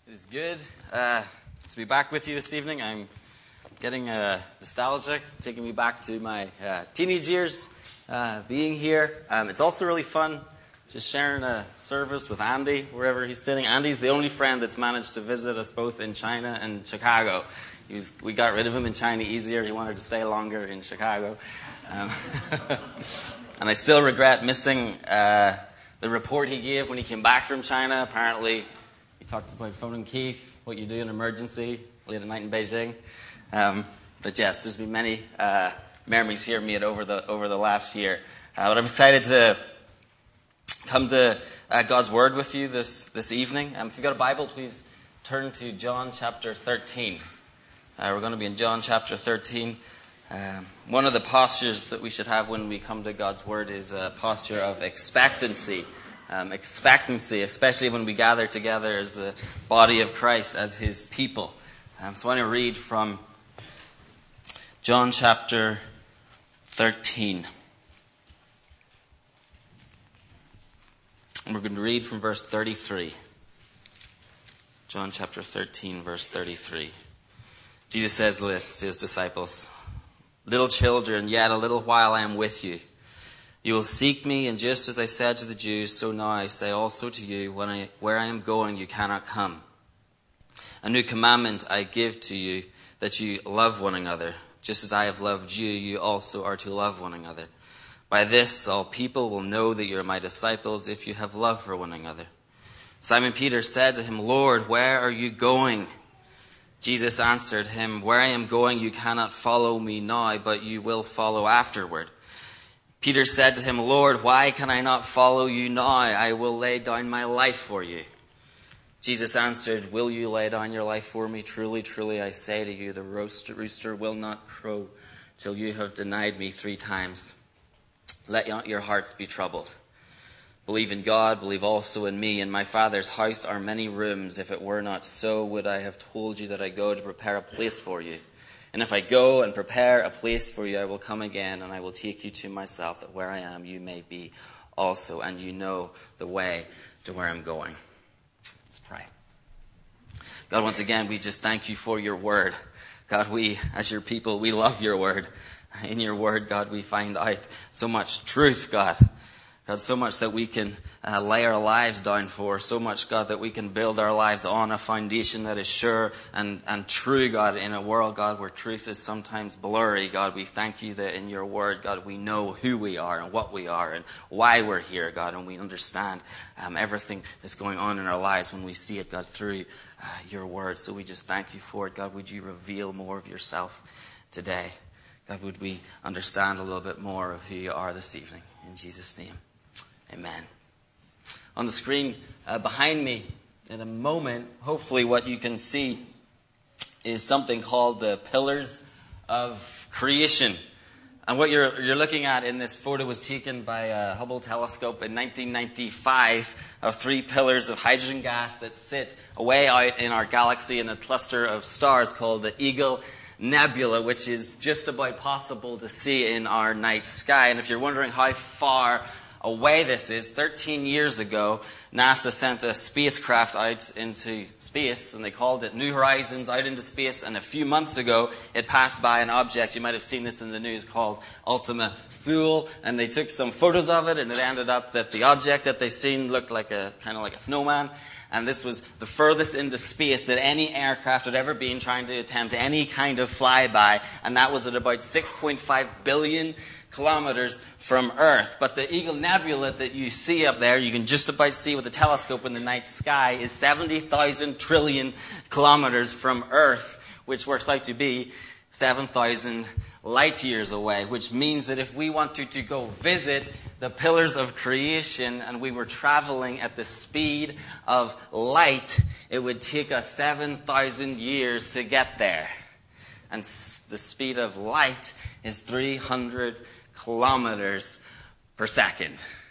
It is good to be back with you this evening. I'm getting nostalgic, taking me back to my teenage years, being here. It's also really fun just sharing a service with Andy, wherever he's sitting. Andy's the only friend that's managed to visit us both in China and Chicago. We got rid of him in China easier. He wanted to stay longer in Chicago. And I still regret missing the report he gave when he came back from China. Apparently, he talked about phoning Keith, what you do in an emergency late at night in Beijing. But yes, there's been many memories here made over the last year. But I'm excited to come to God's Word with you this evening. If you've got a Bible, please turn to John chapter 13. We're going to be in John chapter 13. One of the postures that we should have when we come to God's Word is a posture of expectancy. Expectancy, especially when we gather together as the body of Christ, as His people. So I want to read from John chapter 13. And we're going to read from verse 33. John chapter 13, verse 33. Jesus says this to His disciples: "Little children, yet a little while I am with you. You will seek me, and just as I said to the Jews, so now I say also to you, where I am going, you cannot come. A new commandment I give to you, that you love one another. Just as I have loved you, you also are to love one another. By this all people will know that you are my disciples, if you have love for one another." Simon Peter said to him, "Lord, where are you going?" Jesus answered him, "Where I am going, you cannot follow me now, but you will follow afterward." Peter said to him, "Lord, why can I not follow you now? I will lay down my life for you." Jesus answered, "Will you lay down your life for me? Truly, truly, I say to you, the rooster will not crow till you have denied me 3 times. Let not your hearts be troubled. Believe in God, believe also in me. In my Father's house are many rooms. If it were not so, would I have told you that I go to prepare a place for you? And if I go and prepare a place for you, I will come again, and I will take you to myself, that where I am, you may be also, and you know the way to where I'm going." Let's pray. God, once again, we just thank you for your word. God, we, as your people, we love your word. In your word, God, we find out so much truth, God. God, so much that we can lay our lives down for. So much, God, that we can build our lives on a foundation that is sure and true, God, in a world, God, where truth is sometimes blurry. God, we thank you that in your word, God, we know who we are and what we are and why we're here, God, and we understand everything that's going on in our lives when we see it, God, through your word. So we just thank you for it. God, would you reveal more of yourself today? God, would we understand a little bit more of who you are this evening? In Jesus' name. Amen. On the screen behind me, in a moment, hopefully what you can see is something called the Pillars of Creation. And what you're looking at in this photo was taken by a Hubble telescope in 1995 of 3 pillars of hydrogen gas that sit away out in our galaxy in a cluster of stars called the Eagle Nebula, which is just about possible to see in our night sky. And if you're wondering how far away this is, 13 years ago, NASA sent a spacecraft out into space, and they called it New Horizons, out into space. And a few months ago, it passed by an object, you might have seen this in the news, called Ultima Thule. And they took some photos of it, and it ended up that the object that they seen looked like kind of like a snowman. And this was the furthest into space that any aircraft had ever been trying to attempt any kind of flyby. And that was at about 6.5 billion kilometers from Earth. But the Eagle Nebula that you see up there, you can just about see with the telescope in the night sky, is 70,000 trillion kilometers from Earth, which works out to be 7,000 light years away, which means that if we wanted to go visit the pillars of creation and we were traveling at the speed of light, it would take us 7,000 years to get there. And the speed of light is 300 kilometers per second.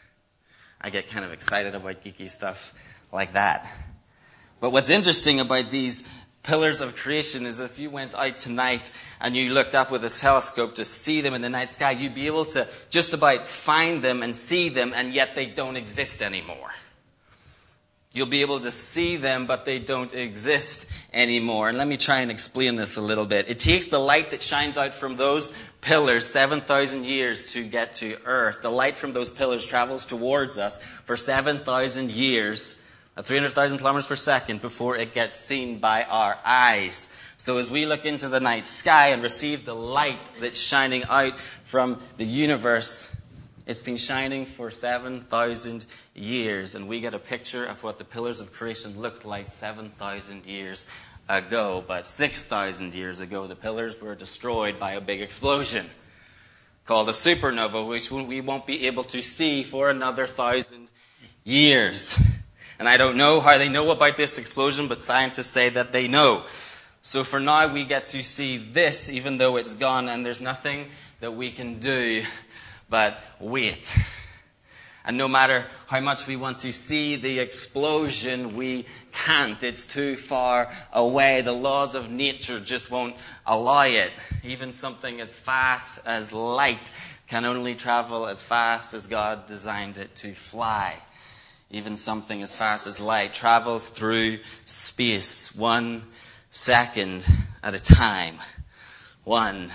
I get kind of excited about geeky stuff like that. But what's interesting about these pillars of creation is if you went out tonight and you looked up with a telescope to see them in the night sky, you'd be able to just about find them and see them, and yet they don't exist anymore. You'll be able to see them, but they don't exist anymore. And let me try and explain this a little bit. It takes the light that shines out from those pillars 7,000 years to get to earth. The light from those pillars travels towards us for 7,000 years, at 300,000 kilometers per second, before it gets seen by our eyes. So as we look into the night sky and receive the light that's shining out from the universe, it's been shining for 7,000 years, and we get a picture of what the pillars of creation looked like 7,000 years ago. But 6,000 years ago, the pillars were destroyed by a big explosion called a supernova, which we won't be able to see for another 1,000 years. And I don't know how they know about this explosion, but scientists say that they know. So for now, we get to see this, even though it's gone, and there's nothing that we can do but wait. And no matter how much we want to see the explosion, we can't. It's too far away. The laws of nature just won't allow it. Even something as fast as light can only travel as fast as God designed it to fly. Even something as fast as light travels through space 1 second at a time. 1,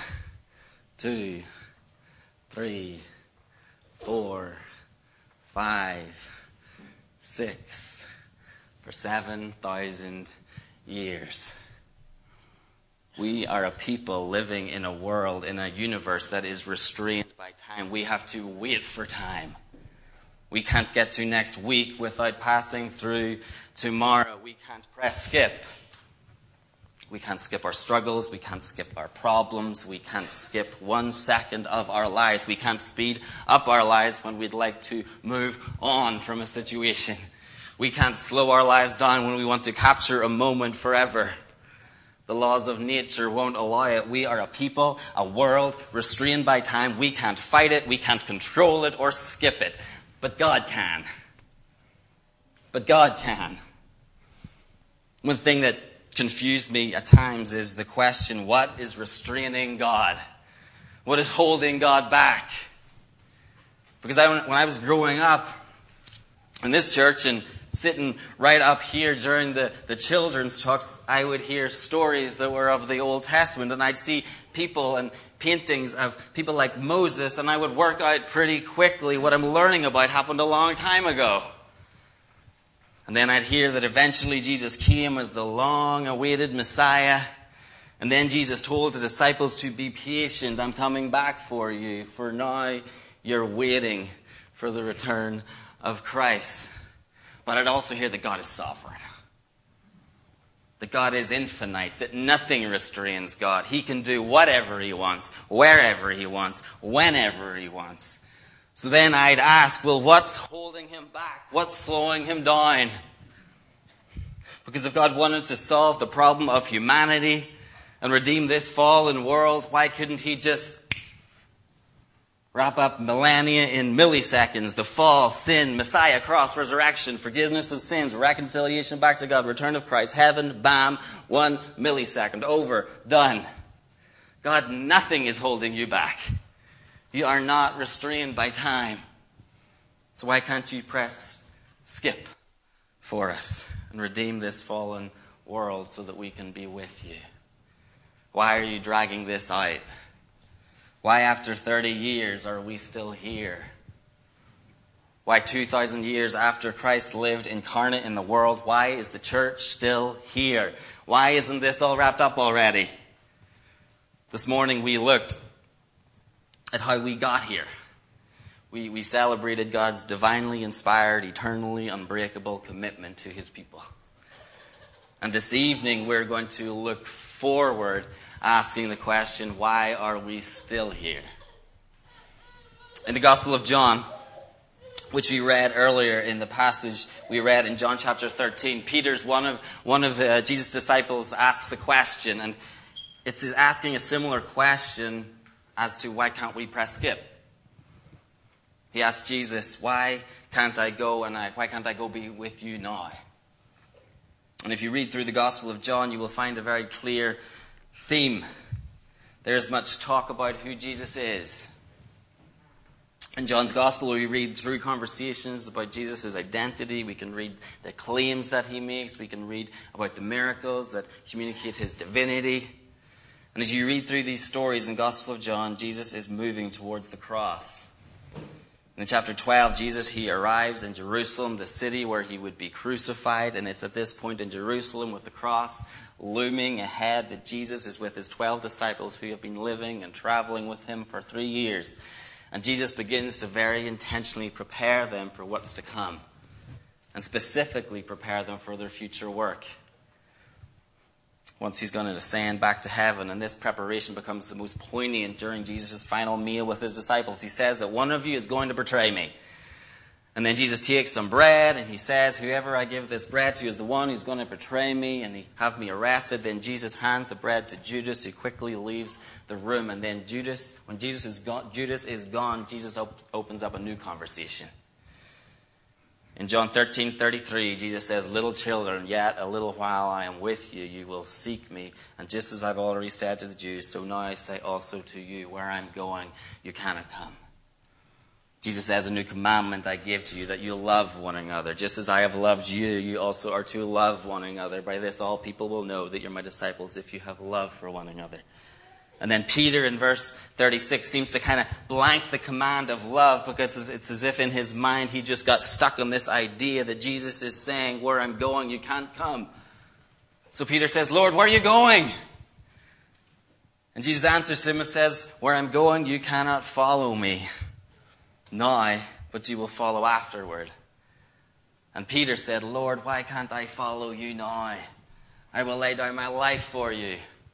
2, 3, 4, 5, 6, for 7,000 years. We are a people living in a world, in a universe that is restrained by time. We have to wait for time. We can't get to next week without passing through tomorrow. We can't press skip. We can't skip our struggles. We can't skip our problems. We can't skip 1 second of our lives. We can't speed up our lives when we'd like to move on from a situation. We can't slow our lives down when we want to capture a moment forever. The laws of nature won't allow it. We are a people, a world restrained by time. We can't fight it. We can't control it or skip it. But God can. But God can. One thing that confused me at times is the question, what is restraining God? What is holding God back? Because when I was growing up in this church and sitting right up here during the children's talks, I would hear stories that were of the Old Testament, and I'd see people and paintings of people like Moses, and I would work out pretty quickly what I'm learning about happened a long time ago. And then I'd hear that eventually Jesus came as the long-awaited Messiah. And then Jesus told the disciples to be patient. I'm coming back for you. For now, you're waiting for the return of Christ. But I'd also hear that God is sovereign. That God is infinite. That nothing restrains God. He can do whatever He wants, wherever He wants, whenever He wants. So then I'd ask, well, what's holding Him back? What's slowing Him down? Because if God wanted to solve the problem of humanity and redeem this fallen world, why couldn't He just wrap up millennia in milliseconds? The fall, sin, Messiah, cross, resurrection, forgiveness of sins, reconciliation back to God, return of Christ, heaven, bam, 1 millisecond, over, done. God, nothing is holding you back. You are not restrained by time. So why can't you press skip for us and redeem this fallen world so that we can be with you? Why are you dragging this out? Why after 30 years are we still here? Why 2,000 years after Christ lived incarnate in the world, why is the church still here? Why isn't this all wrapped up already? This morning we looked at how we got here. We celebrated God's divinely inspired, eternally unbreakable commitment to His people. And this evening we're going to look forward, asking the question, why are we still here? In the Gospel of John, which we read earlier in the passage we read in John chapter 13, Peter's one of Jesus' disciples asks a question, and it's asking a similar question as to why can't we press skip? He asked Jesus, why can't I go be with you now? And if you read through the Gospel of John, you will find a very clear theme. There is much talk about who Jesus is. In John's Gospel, we read through conversations about Jesus' identity. We can read the claims that he makes. We can read about the miracles that communicate his divinity. And as you read through these stories in Gospel of John, Jesus is moving towards the cross. In chapter 12, he arrives in Jerusalem, the city where he would be crucified. And it's at this point in Jerusalem with the cross looming ahead that Jesus is with his 12 disciples who have been living and traveling with him for 3 years. And Jesus begins to very intentionally prepare them for what's to come, and specifically prepare them for their future work. Once he's going to ascend back to heaven, and this preparation becomes the most poignant during Jesus' final meal with his disciples. He says that one of you is going to betray me. And then Jesus takes some bread, and he says, whoever I give this bread to is the one who's going to betray me, and have me arrested. Then Jesus hands the bread to Judas, who quickly leaves the room. And then when Judas is gone, Jesus opens up a new conversation. In John 13:33, Jesus says, little children, yet a little while I am with you. You will seek me. And just as I've already said to the Jews, so now I say also to you, where I'm going, you cannot come. Jesus says, a new commandment I give to you, that you love one another. Just as I have loved you, you also are to love one another. By this all people will know that you're my disciples if you have love for one another. And then Peter in verse 36 seems to kind of blank the command of love, because it's as if in his mind he just got stuck on this idea that Jesus is saying, where I'm going, you can't come. So Peter says, Lord, where are you going? And Jesus answers him and says, where I'm going, you cannot follow me now, but you will follow afterward. And Peter said, Lord, why can't I follow you now? I will lay down my life for you.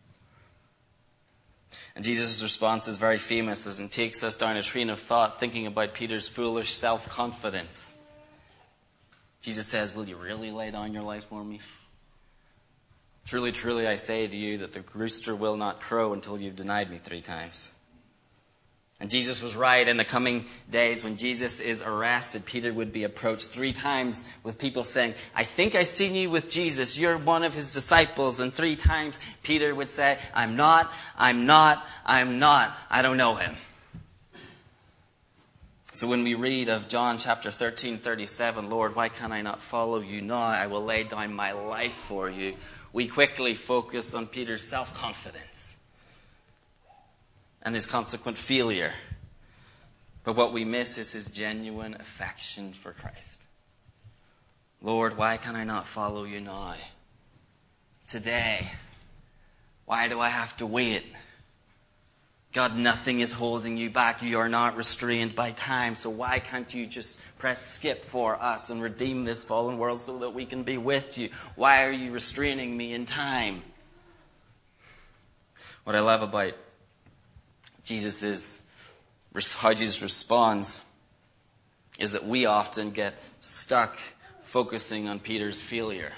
And Jesus' response is very famous as it takes us down a train of thought thinking about Peter's foolish self-confidence. Jesus says, will you really lay down your life for me? Truly, truly, I say to you that the rooster will not crow until you've denied me 3 times. And Jesus was right. In the coming days, when Jesus is arrested, Peter would be approached 3 times with people saying, I think I've seen you with Jesus. You're one of his disciples. And 3 times Peter would say, I'm not. I don't know him. So when we read of John chapter 13:37, Lord, why can I not follow you now? I will lay down my life for you. We quickly focus on Peter's self-confidence and his consequent failure. But what we miss is his genuine affection for Christ. Lord, why can I not follow you now? Today, why do I have to wait? God, nothing is holding you back. You are not restrained by time. So why can't you just press skip for us and redeem this fallen world so that we can be with you? Why are you restraining me in time? What I love about how Jesus responds is that we often get stuck focusing on Peter's failure.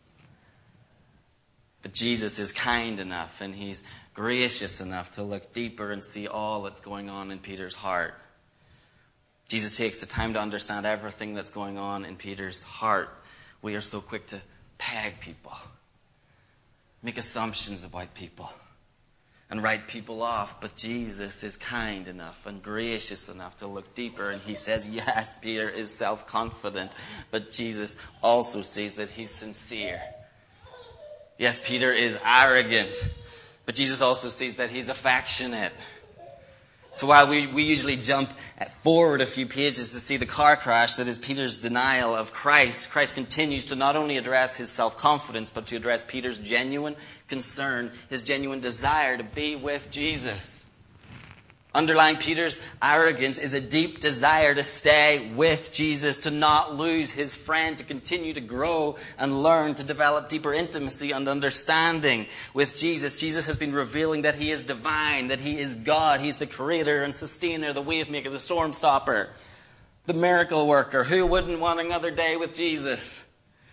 But Jesus is kind enough and he's gracious enough to look deeper and see all that's going on in Peter's heart. Jesus takes the time to understand everything that's going on in Peter's heart. We are so quick to peg people, make assumptions about people, and write people off. But Jesus is kind enough and gracious enough to look deeper. And he says, yes, Peter is self-confident, but Jesus also sees that he's sincere. Yes, Peter is arrogant, but Jesus also sees that he's affectionate. So while we usually jump forward a few pages to see the car crash that is Peter's denial of Christ, Christ continues to not only address his self-confidence, but to address Peter's genuine concern, his genuine desire to be with Jesus. Underlying Peter's arrogance is a deep desire to stay with Jesus, to not lose his friend, to continue to grow and learn, to develop deeper intimacy and understanding with Jesus. Jesus has been revealing that he is divine, that he is God. He's the creator and sustainer, the wave maker, the storm stopper, the miracle worker. Who wouldn't want another day with Jesus?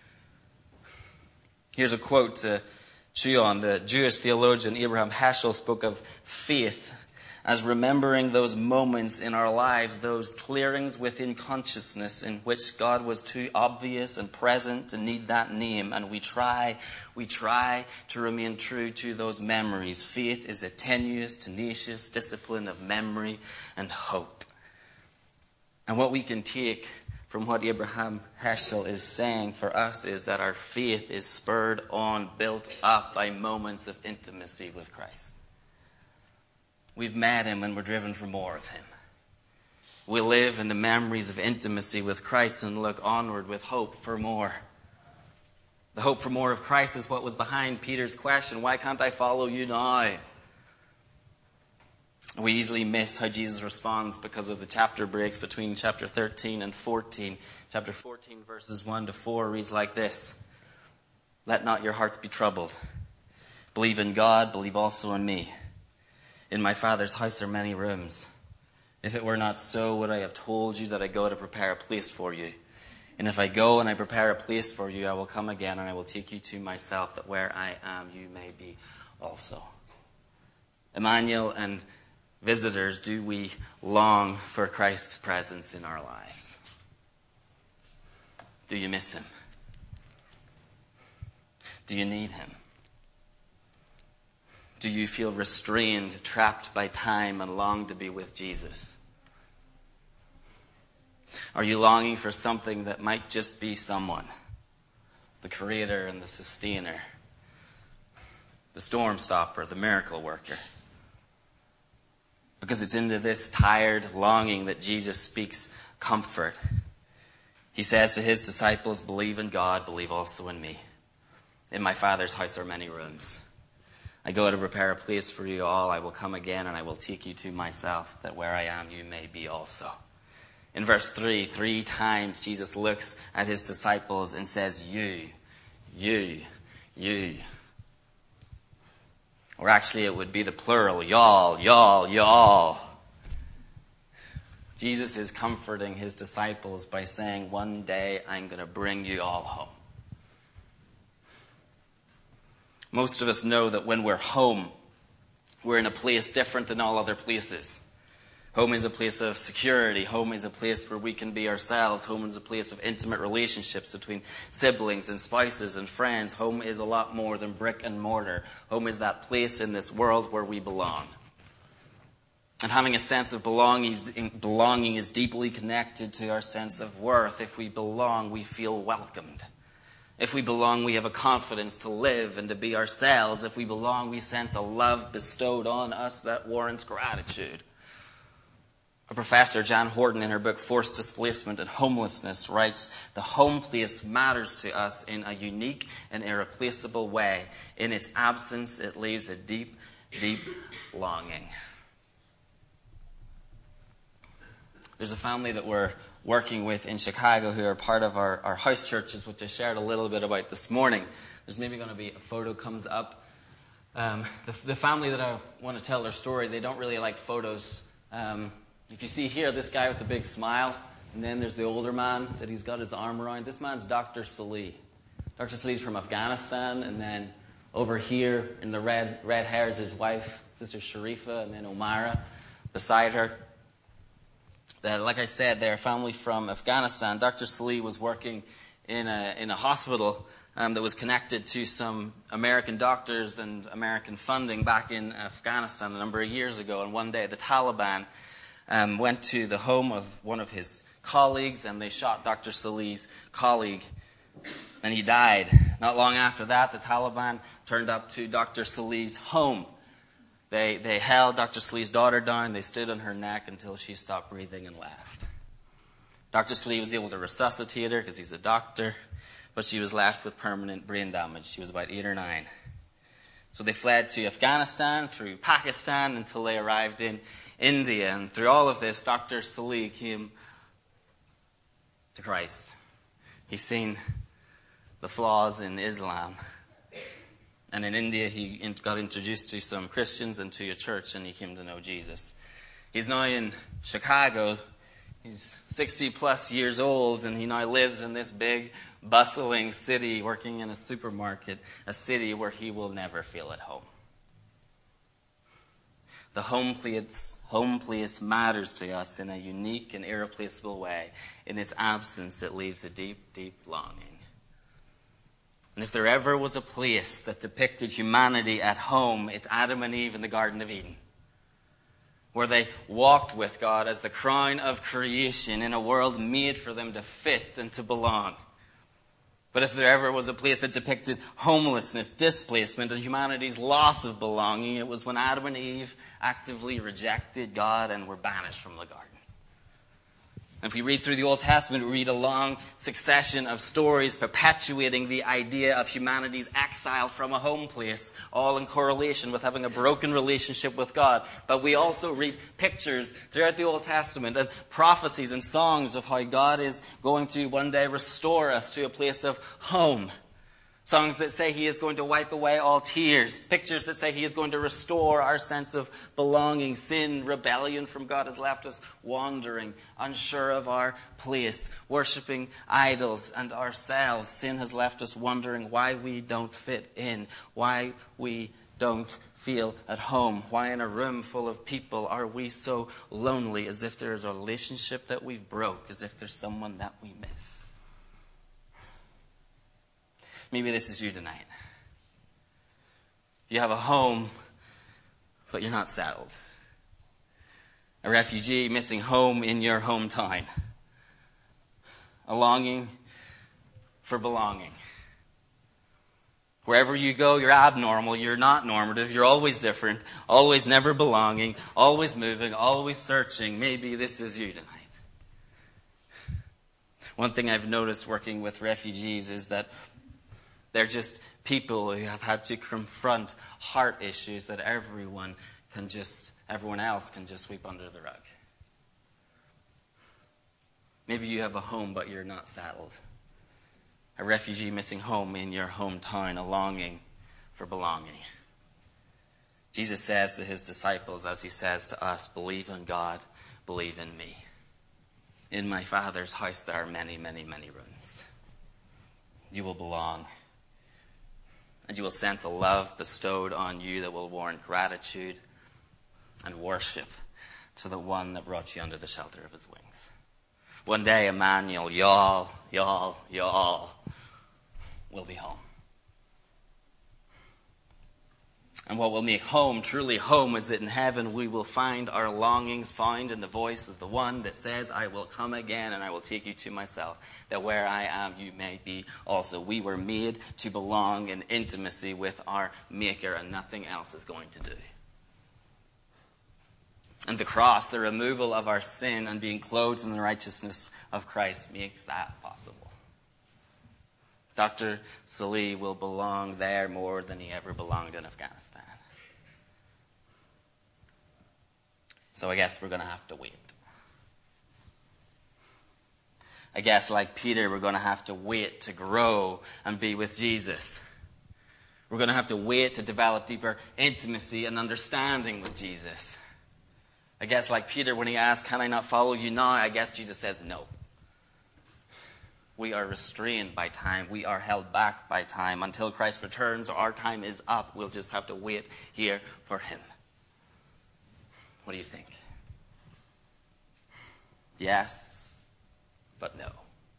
Here's a quote to chew on. The Jewish theologian Abraham Heschel spoke of faith as remembering those moments in our lives, those clearings within consciousness in which God was too obvious and present to need that name. And we try to remain true to those memories. Faith is a tenuous, tenacious discipline of memory and hope. And what we can take from what Abraham Heschel is saying for us is that our faith is spurred on, built up by moments of intimacy with Christ. We've met him and we're driven for more of him. We live in the memories of intimacy with Christ and look onward with hope for more. The hope for more of Christ is what was behind Peter's question, why can't I follow you now? We easily miss how Jesus responds because of the chapter breaks between chapter 13 and 14. Chapter 14, verses 1 to 4 reads like this. Let not your hearts be troubled. Believe in God, believe also in me. In my Father's house are many rooms. If it were not so, would I have told you that I go to prepare a place for you? And if I go and I prepare a place for you, I will come again and I will take you to myself, that where I am, you may be also. Emmanuel and visitors, do we long for Christ's presence in our lives? Do you miss him? Do you need him? Do you feel restrained, trapped by time, and long to be with Jesus? Are you longing for something that might just be someone? The creator and the sustainer. The storm stopper, the miracle worker. Because it's into this tired longing that Jesus speaks comfort. He says to his disciples, believe in God, believe also in me. In my Father's house are many rooms. I go to prepare a place for you all. I will come again and I will take you to myself, that where I am you may be also. In verse 3, 3 times Jesus looks at his disciples and says, you. Or actually it would be the plural, y'all. Jesus is comforting his disciples by saying, one day I'm going to bring you all home. Most of us know that when we're home, we're in a place different than all other places. Home is a place of security. Home is a place where we can be ourselves. Home is a place of intimate relationships between siblings and spouses and friends. Home is a lot more than brick and mortar. Home is that place in this world where we belong. And having a sense of belonging is deeply connected to our sense of worth. If we belong, we feel welcomed. If we belong, we have a confidence to live and to be ourselves. If we belong, we sense a love bestowed on us that warrants gratitude. A professor, Jan Horton, in her book Forced Displacement and Homelessness, writes, the home place matters to us in a unique and irreplaceable way. In its absence, it leaves a deep, deep longing. There's a family that we're working with in Chicago who are part of our house churches, which I shared a little bit about this morning. There's maybe going to be a photo comes up. The family that I want to tell their story, they don't really like photos. If you see here, this guy with the big smile, and then there's the older man that he's got his arm around. This man's Dr. Salih. Dr. Salih's from Afghanistan, and then over here in the red hair is his wife, Sister Sharifa, and then Omara beside her. Like I said, they're a family from Afghanistan. Dr. Salih was working in a hospital that was connected to some American doctors and American funding back in Afghanistan a number of years ago. And one day the Taliban went to the home of one of his colleagues, and they shot Dr. Salih's colleague, and he died. Not long after that, the Taliban turned up to Dr. Salih's home. They held Dr. Salih's daughter down. They stood on her neck until she stopped breathing and left. Dr. Salih was able to resuscitate her because he's a doctor, but she was left with permanent brain damage. She was about 8 or 9. So they fled to Afghanistan, through Pakistan, until they arrived in India. And through all of this, Dr. Salih came to Christ. He's seen the flaws in Islam. And in India, he got introduced to some Christians and to a church, and he came to know Jesus. He's now in Chicago. He's 60-plus years old, and he now lives in this big, bustling city, working in a supermarket, a city where he will never feel at home. The home place matters to us in a unique and irreplaceable way. In its absence, it leaves a deep, deep longing. And if there ever was a place that depicted humanity at home, it's Adam and Eve in the Garden of Eden. where they walked with God as the crown of creation in a world made for them to fit and to belong. But if there ever was a place that depicted homelessness, displacement, and humanity's loss of belonging, it was when Adam and Eve actively rejected God and were banished from the garden. If we read through the Old Testament, we read a long succession of stories perpetuating the idea of humanity's exile from a home place, all in correlation with having a broken relationship with God. But we also read pictures throughout the Old Testament and prophecies and songs of how God is going to one day restore us to a place of home. Songs that say he is going to wipe away all tears. Pictures that say he is going to restore our sense of belonging. Sin, rebellion from God has left us wandering, unsure of our place, worshipping idols and ourselves. Sin has left us wondering why we don't fit in, why we don't feel at home, why in a room full of people are we so lonely, as if there is a relationship that we've broke, as if there's someone that we miss. Maybe this is you tonight. You have a home, but you're not settled. A refugee missing home in your hometown. A longing for belonging. Wherever you go, you're abnormal, you're not normative, you're always different, always never belonging, always moving, always searching. Maybe this is you tonight. One thing I've noticed working with refugees is that they're just people who have had to confront heart issues that everyone else can just sweep under the rug. Maybe you have a home, but you're not settled. A refugee missing home in your hometown, a longing for belonging. Jesus says to his disciples, as he says to us, believe in God, believe in me. In my Father's house there are many, many, many rooms. You will belong. And you will sense a love bestowed on you that will warrant gratitude and worship to the one that brought you under the shelter of his wings. One day, Emmanuel, y'all will be home. And what will make home truly home is that in heaven we will find our longings found in the voice of the one that says, I will come again and I will take you to myself, that where I am you may be also. We were made to belong in intimacy with our Maker, and nothing else is going to do. And the cross, the removal of our sin and being clothed in the righteousness of Christ, makes that possible. Dr. Salih will belong there more than he ever belonged in Afghanistan. So I guess we're going to have to wait. I guess, like Peter, we're going to have to wait to grow and be with Jesus. We're going to have to wait to develop deeper intimacy and understanding with Jesus. I guess, like Peter, when he asked, can I not follow you now? I guess Jesus says no. We are restrained by time. We are held back by time. Until Christ returns, our time is up. We'll just have to wait here for him. What do you think? Yes, but no.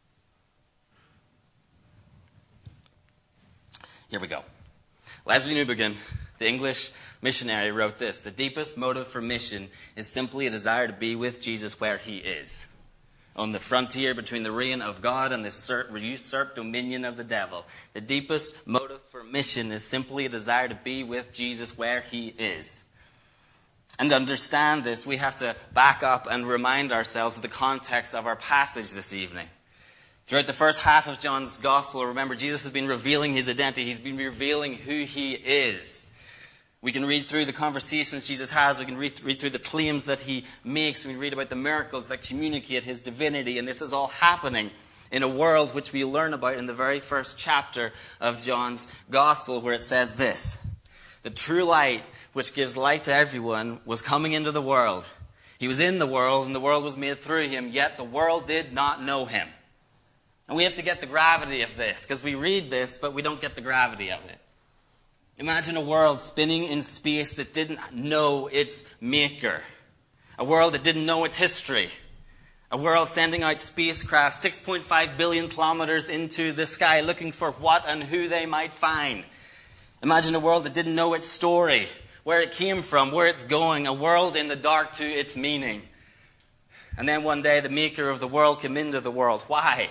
Here we go. Leslie Newbigin, the English missionary, wrote this: the deepest motive for mission is simply a desire to be with Jesus where he is, on the frontier between the reign of God and the usurped dominion of the devil. The deepest motive for mission is simply a desire to be with Jesus where he is. And to understand this, we have to back up and remind ourselves of the context of our passage this evening. Throughout the first half of John's Gospel, remember, Jesus has been revealing his identity. He's been revealing who he is. We can read through the conversations Jesus has. We can read through the claims that he makes. We read about the miracles that communicate his divinity. And this is all happening in a world which we learn about in the very first chapter of John's Gospel, where it says this: the true light, which gives light to everyone, was coming into the world. He was in the world, and the world was made through him, yet the world did not know him. And we have to get the gravity of this, because we read this, but we don't get the gravity of it. Imagine a world spinning in space that didn't know its maker. A world that didn't know its history. A world sending out spacecraft 6.5 billion kilometers into the sky looking for what and who they might find. Imagine a world that didn't know its story, where it came from, where it's going, a world in the dark to its meaning. And then one day the maker of the world came into the world. Why?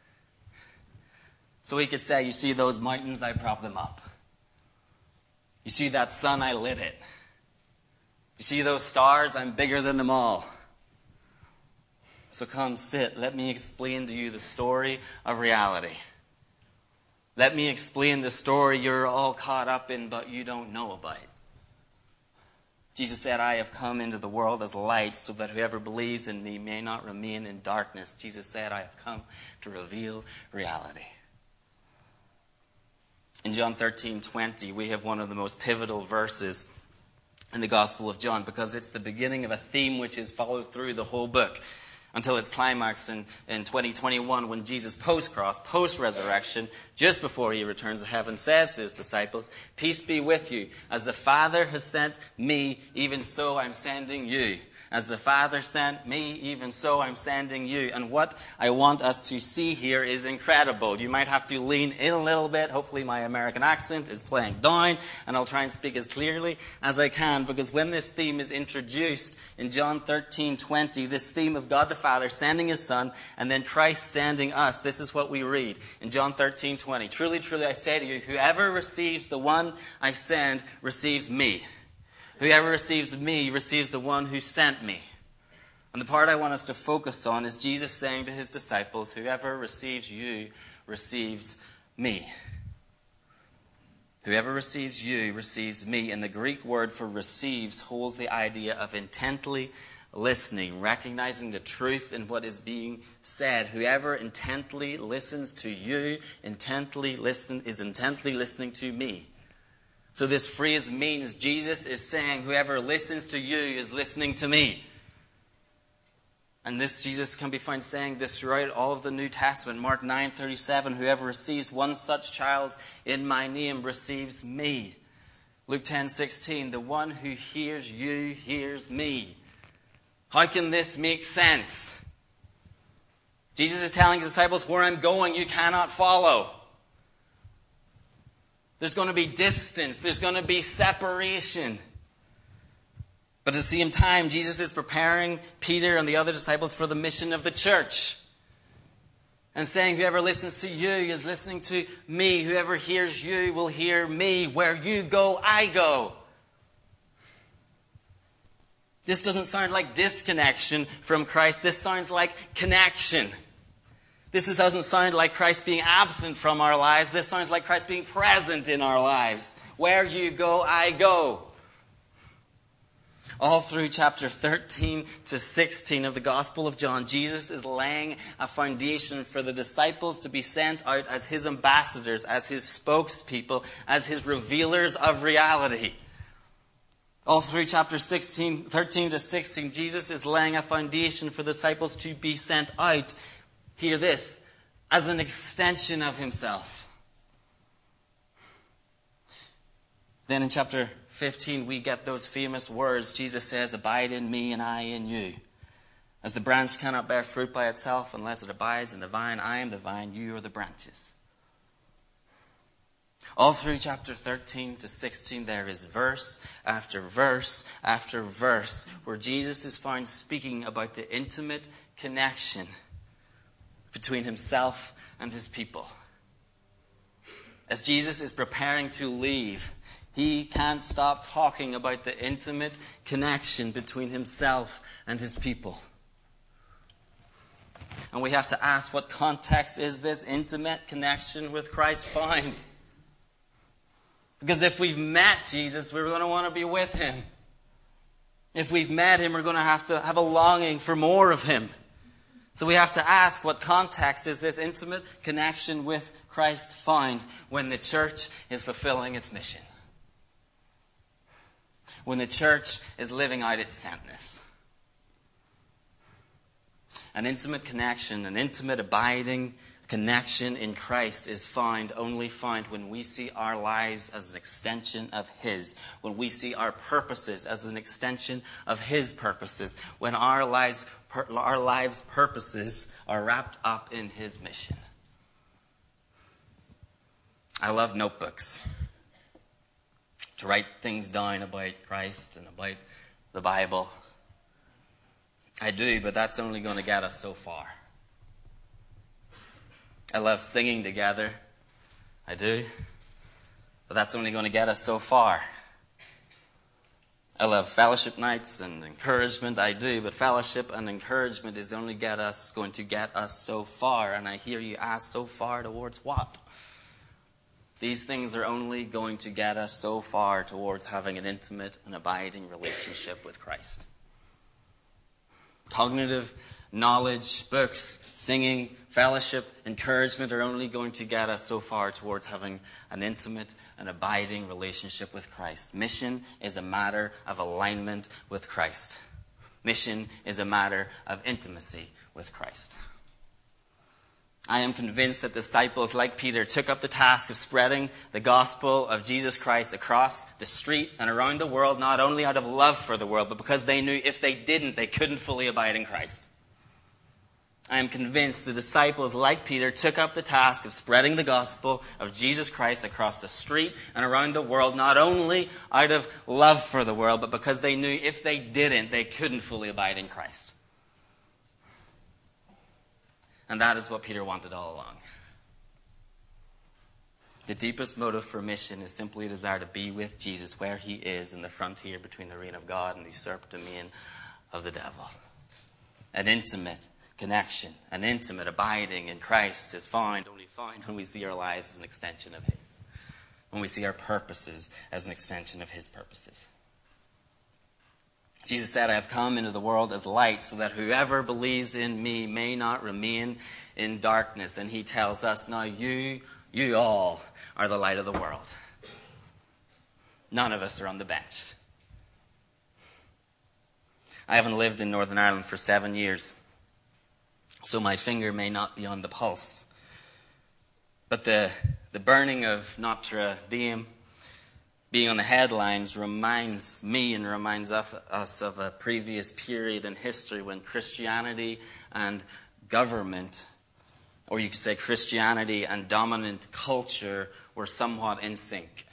So he could say, you see those mountains, I propped them up. You see that sun, I lit it. You see those stars, I'm bigger than them all. So come sit, let me explain to you the story of reality. Let me explain the story you're all caught up in, but you don't know about. Jesus said, I have come into the world as light so that whoever believes in me may not remain in darkness. Jesus said, I have come to reveal reality. In John 13:20, we have one of the most pivotal verses in the Gospel of John because it's the beginning of a theme which is followed through the whole book until its climax in 2021 when Jesus post-cross, post-resurrection, just before he returns to heaven, says to his disciples, peace be with you. As the Father has sent me, even so I'm sending you. As the Father sent me, even so I'm sending you. And what I want us to see here is incredible. You might have to lean in a little bit. Hopefully my American accent is playing down, and I'll try and speak as clearly as I can, because when this theme is introduced in John 13:20, this theme of God the Father sending his Son, and then Christ sending us, this is what we read in John 13:20. Truly, truly, I say to you, whoever receives the one I send receives me. Whoever receives me receives the one who sent me. And the part I want us to focus on is Jesus saying to his disciples, whoever receives you receives me. Whoever receives you receives me. And the Greek word for receives holds the idea of intently listening, recognizing the truth in what is being said. Whoever intently listens to you is intently listening to me. So this phrase means Jesus is saying, whoever listens to you is listening to me. And this Jesus can be found saying this throughout all of the New Testament. Mark 9:37, whoever receives one such child in my name receives me. Luke 10:16, the one who hears you hears me. How can this make sense? Jesus is telling his disciples, where I'm going, you cannot follow. There's going to be distance. There's going to be separation. But at the same time, Jesus is preparing Peter and the other disciples for the mission of the church. And saying, whoever listens to you is listening to me. Whoever hears you will hear me. Where you go, I go. This doesn't sound like disconnection from Christ. This sounds like connection. This doesn't sound like Christ being absent from our lives. This sounds like Christ being present in our lives. Where you go, I go. All through chapter 13 to 16 of the Gospel of John, Jesus is laying a foundation for the disciples to be sent out as his ambassadors, as his spokespeople, as his revealers of reality. All through chapter 13 to 16, Jesus is laying a foundation for the disciples to be sent out. Hear this, as an extension of himself. Then in chapter 15, we get those famous words. Jesus says, abide in me and I in you. As the branch cannot bear fruit by itself unless it abides in the vine, I am the vine, you are the branches. All through chapter 13 to 16, there is verse after verse after verse where Jesus is found speaking about the intimate connection between himself and his people. As Jesus is preparing to leave, he can't stop talking about the intimate connection between himself and his people. And we have to ask, what context is this intimate connection with Christ found? Because if we've met Jesus, we're going to want to be with him. If we've met him, we're going to have a longing for more of him. So we have to ask, what context is this intimate connection with Christ found when the church is fulfilling its mission? When the church is living out its sentness? An intimate connection, an intimate abiding connection in Christ is only found when we see our lives as an extension of his. When we see our purposes as an extension of his purposes. When our lives' purposes are wrapped up in his mission. I love notebooks. to write things down about Christ and about the Bible. I do, but that's only going to get us so far. I love singing together. I do. But that's only going to get us so far. I love fellowship nights and encouragement. I do. But fellowship and encouragement is only going to get us so far. And I hear you ask, so far towards what? These things are only going to get us so far towards having an intimate and abiding relationship with Christ. Cognitive knowledge, books, singing, fellowship, encouragement are only going to get us so far towards having an intimate and abiding relationship with Christ. Mission is a matter of alignment with Christ. Mission is a matter of intimacy with Christ. I am convinced that disciples like Peter took up the task of spreading the gospel of Jesus Christ across the street and around the world, not only out of love for the world, but because they knew if they didn't, they couldn't fully abide in Christ. I am convinced the disciples like Peter took up the task of spreading the gospel of Jesus Christ across the street and around the world, not only out of love for the world, but because they knew if they didn't, they couldn't fully abide in Christ. And that is what Peter wanted all along. The deepest motive for mission is simply a desire to be with Jesus where he is in the frontier between the reign of God and the usurped dominion of the devil. An intimate connection, an intimate abiding in Christ is only found when we see our lives as an extension of his. When we see our purposes as an extension of his purposes. Jesus said, I have come into the world as light so that whoever believes in me may not remain in darkness. And he tells us, now you all are the light of the world. None of us are on the bench. I haven't lived in Northern Ireland for 7 years, so my finger may not be on the pulse. But the burning of Notre Dame being on the headlines reminds me and reminds us of a previous period in history when Christianity and government, or you could say Christianity and dominant culture, were somewhat in sync.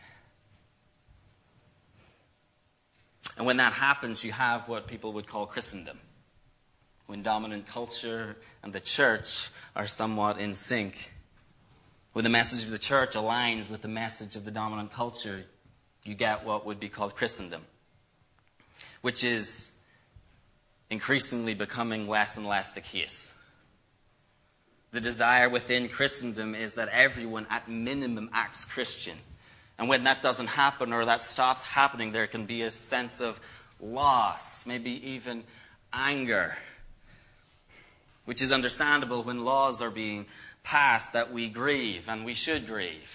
And when that happens, you have what people would call Christendom. When dominant culture and the church are somewhat in sync. When the message of the church aligns with the message of the dominant culture, you get what would be called Christendom, which is increasingly becoming less and less the case. The desire within Christendom is that everyone at minimum acts Christian. And when that doesn't happen or that stops happening, there can be a sense of loss, maybe even anger, which is understandable when laws are being passed that we grieve, and we should grieve.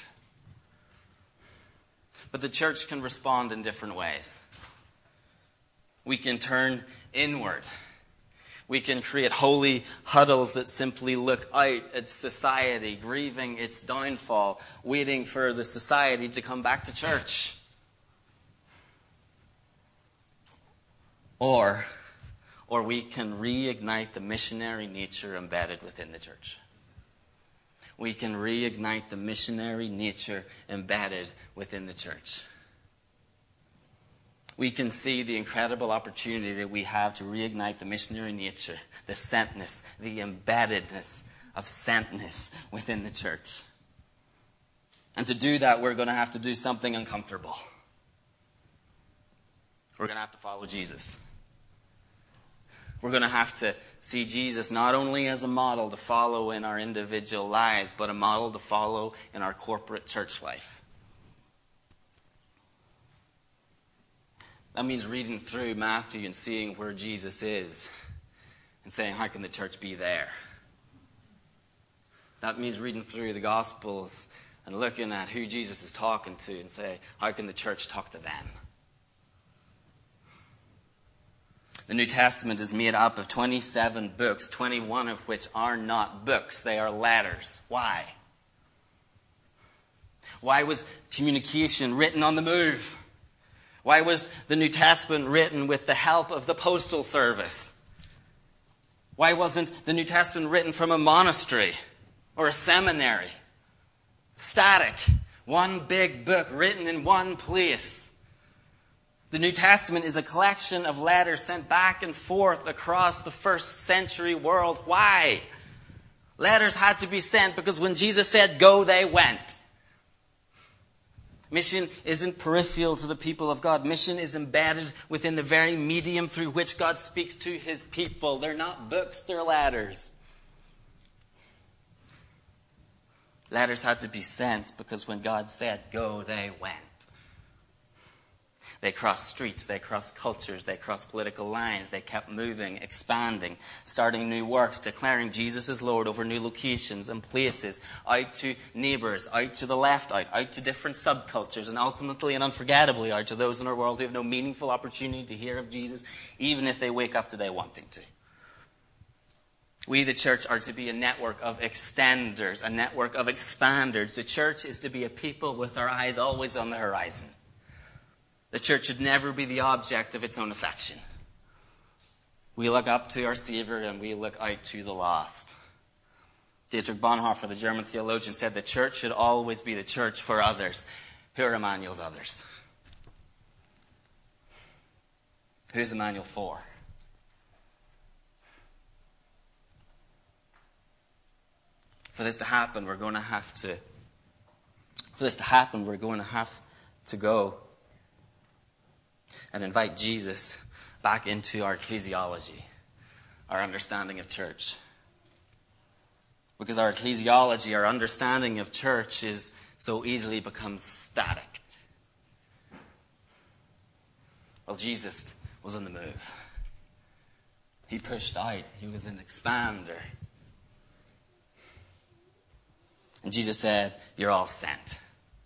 But the church can respond in different ways. We can turn inward. We can create holy huddles that simply look out at society, grieving its downfall, waiting for the society to come back to church. Or we can reignite the missionary nature embedded within the church. We can reignite the missionary nature embedded within the church. We can see the incredible opportunity that we have to reignite the missionary nature, the sentness, the embeddedness of sentness within the church. And to do that, we're going to have to do something uncomfortable. We're going to have to follow Jesus. We're going to have to see Jesus not only as a model to follow in our individual lives, but a model to follow in our corporate church life. That means reading through Matthew and seeing where Jesus is and saying, how can the church be there? That means reading through the Gospels and looking at who Jesus is talking to and say, how can the church talk to them? The New Testament is made up of 27 books, 21 of which are not books. They are letters. Why? Why was communication written on the move? Why was the New Testament written with the help of the postal service? Why wasn't the New Testament written from a monastery or a seminary? Static. One big book written in one place. The New Testament is a collection of letters sent back and forth across the first century world. Why? Letters had to be sent because when Jesus said go, they went. Mission isn't peripheral to the people of God. Mission is embedded within the very medium through which God speaks to his people. They're not books, they're letters. Letters had to be sent because when God said go, they went. They crossed streets, they crossed cultures, they crossed political lines. They kept moving, expanding, starting new works, declaring Jesus as Lord over new locations and places, out to neighbours, out to the left, out to different subcultures, and ultimately and unforgettably out to those in our world who have no meaningful opportunity to hear of Jesus, even if they wake up today wanting to. We, the church, are to be a network of extenders, a network of expanders. The church is to be a people with our eyes always on the horizon. The church should never be the object of its own affection. We look up to our Savior and we look out to the lost. Dietrich Bonhoeffer, the German theologian, said the church should always be the church for others. Who are Emmanuel's others? Who's Emmanuel for? For this to happen, we're going to have to go and invite Jesus back into our ecclesiology, our understanding of church. Because our ecclesiology, our understanding of church is so easily becomes static. Well, Jesus was on the move. He pushed out. He was an expander. And Jesus said, you're all sent.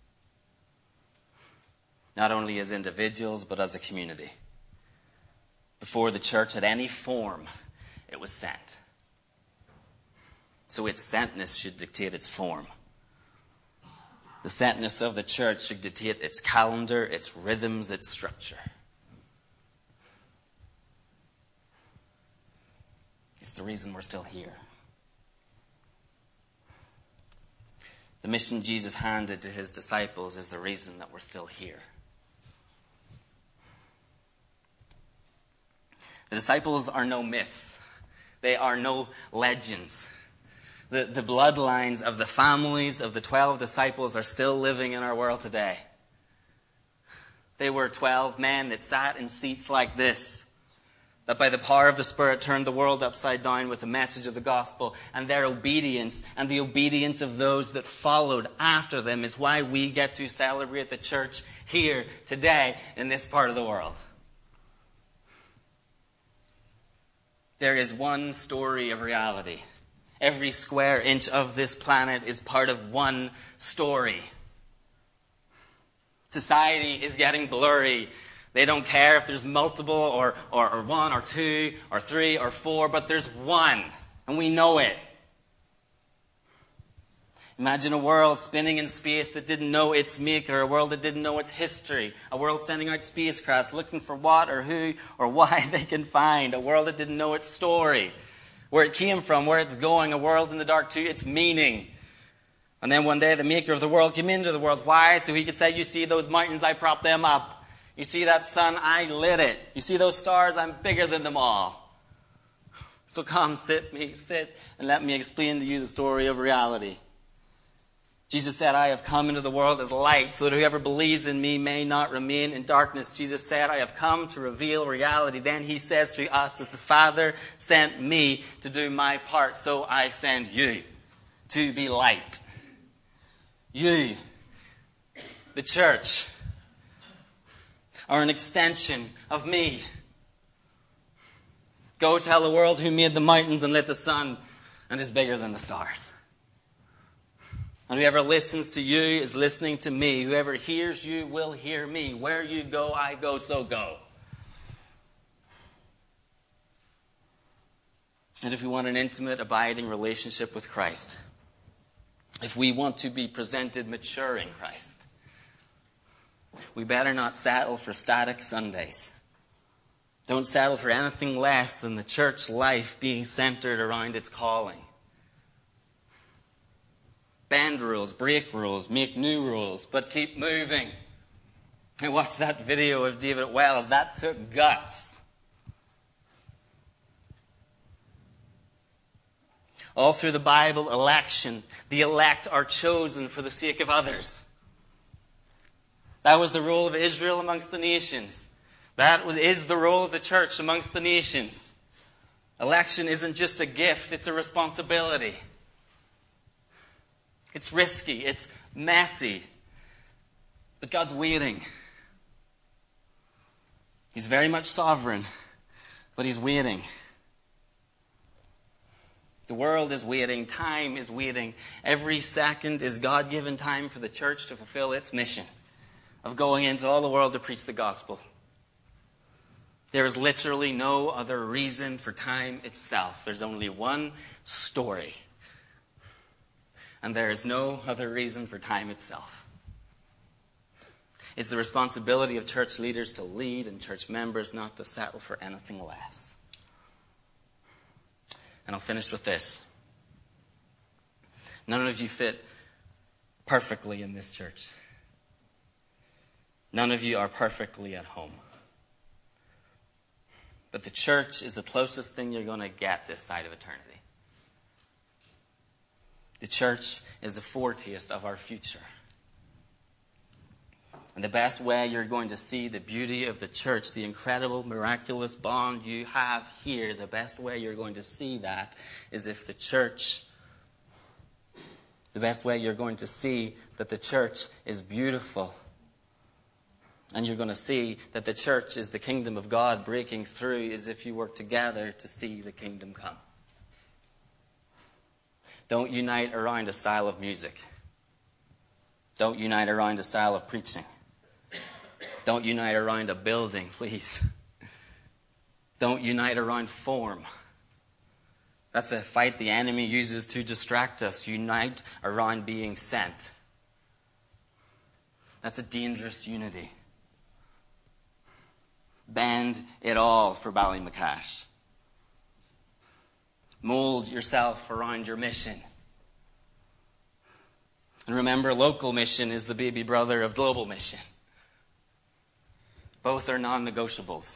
Not only as individuals, but as a community. Before the church had any form, it was sent. So its sentness should dictate its form. The sentness of the church should dictate its calendar, its rhythms, its structure. It's the reason we're still here. The mission Jesus handed to his disciples is the reason that we're still here. The disciples are no myths. They are no legends. The bloodlines of the families of the 12 disciples are still living in our world today. They were 12 men that sat in seats like this, that by the power of the Spirit turned the world upside down with the message of the gospel, and their obedience and the obedience of those that followed after them is why we get to celebrate the church here today in this part of the world. There is one story of reality. Every square inch of this planet is part of one story. Society is getting blurry. They don't care if there's multiple or one or two or three or four, but there's one, and we know it. Imagine a world spinning in space that didn't know its maker, a world that didn't know its history, a world sending out spacecrafts looking for what or who or why they can find, a world that didn't know its story, where it came from, where it's going, a world in the dark to its meaning. And then one day the maker of the world came into the world. Why? So he could say, you see those mountains, I propped them up. You see that sun, I lit it. You see those stars, I'm bigger than them all. So come, sit, and let me explain to you the story of reality. Jesus said, I have come into the world as light, so that whoever believes in me may not remain in darkness. Jesus said, I have come to reveal reality. Then he says to us, as the Father sent me to do my part, so I send you to be light. You, the church, are an extension of me. Go tell the world who made the mountains and lit the sun and is bigger than the stars. And whoever listens to you is listening to me. Whoever hears you will hear me. Where you go, I go, so go. And if we want an intimate, abiding relationship with Christ, if we want to be presented mature in Christ, we better not settle for static Sundays. Don't settle for anything less than the church life being centered around its calling. Bend rules, break rules, make new rules, but keep moving. I watched that video of David Wells. That took guts. All through the Bible, election. The elect are chosen for the sake of others. That was the role of Israel amongst the nations. Is the role of the church amongst the nations. Election isn't just a gift, it's a responsibility. It's risky, it's messy. But God's waiting. He's very much sovereign, but He's waiting. The world is waiting. Time is waiting. Every second is God-given time for the church to fulfill its mission of going into all the world to preach the gospel. There is literally no other reason for time itself. There's only one story. And there is no other reason for time itself. It's the responsibility of church leaders to lead and church members not to settle for anything less. And I'll finish with this. None of you fit perfectly in this church. None of you are perfectly at home. But the church is the closest thing you're going to get this side of eternity. The church is a foretaste of our future. And the best way you're going to see the beauty of the church, the incredible, miraculous bond you have here, the best way you're going to see that is if the best way you're going to see that the church is beautiful. And you're going to see that the church is the kingdom of God breaking through is if you work together to see the kingdom come. Don't unite around a style of music. Don't unite around a style of preaching. Don't unite around a building, please. Don't unite around form. That's a fight the enemy uses to distract us. Unite around being sent. That's a dangerous unity. Bend it all for Ballymacash. Mold yourself around your mission. And remember, local mission is the baby brother of global mission. Both are non-negotiables.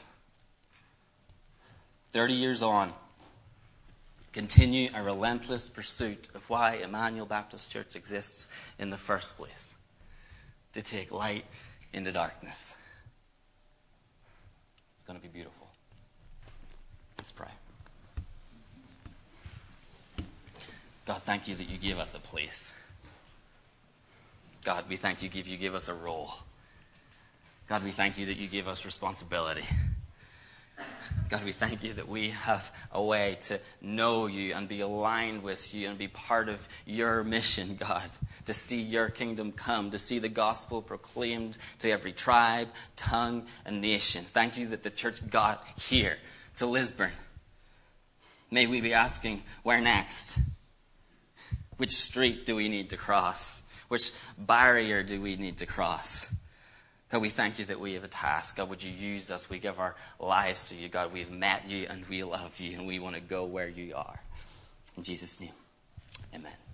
30 years on, continue a relentless pursuit of why Emmanuel Baptist Church exists in the first place. To take light into darkness. It's going to be beautiful. Let's pray. God, thank you that you give us a place. God, we thank you give us a role. God, we thank you that you give us responsibility. God, we thank you that we have a way to know you and be aligned with you and be part of your mission, God, to see your kingdom come, to see the gospel proclaimed to every tribe, tongue, and nation. Thank you that the church got here to Lisburn. May we be asking, where next? Which street do we need to cross? Which barrier do we need to cross? God, we thank you that we have a task. God, would you use us? We give our lives to you. God, we've met you and we love you and we want to go where you are. In Jesus' name, amen.